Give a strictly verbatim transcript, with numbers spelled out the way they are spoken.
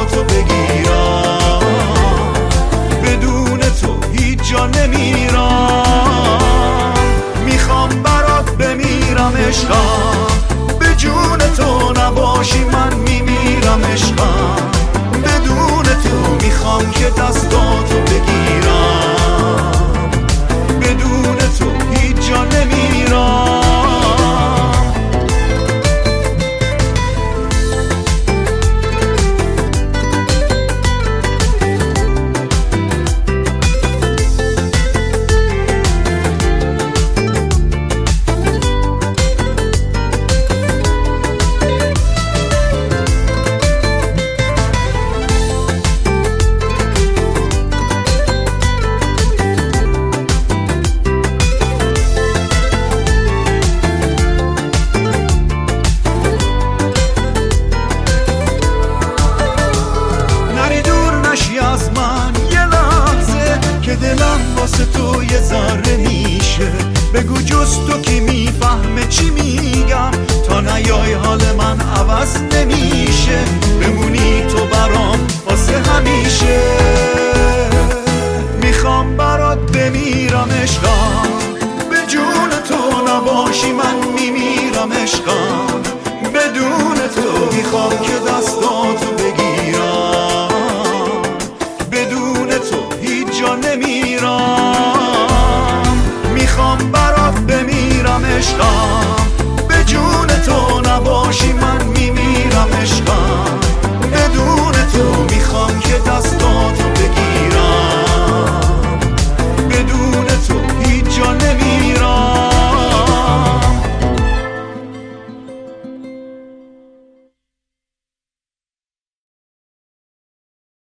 دستاتو بگیرم، بدون تو هیچ جا نمیرم. میخوام برات بمیرم عشقم، به جون تو نباشی من میمیرم عشقم. بدون تو میخوام که دستاتو بگیرم، بدون تو هیچ جا نمیرم. دلم واسه تو یه ذره میشه، بگو جز تو کی میفهمه چی میگم، تا نیای حال من عوض نمیشه، بمونی تو برام واسه همیشه. میخوام برات بمیرم عشقم، به جون تو نباشی من میمیرم عشقم. بدون تو میخوام که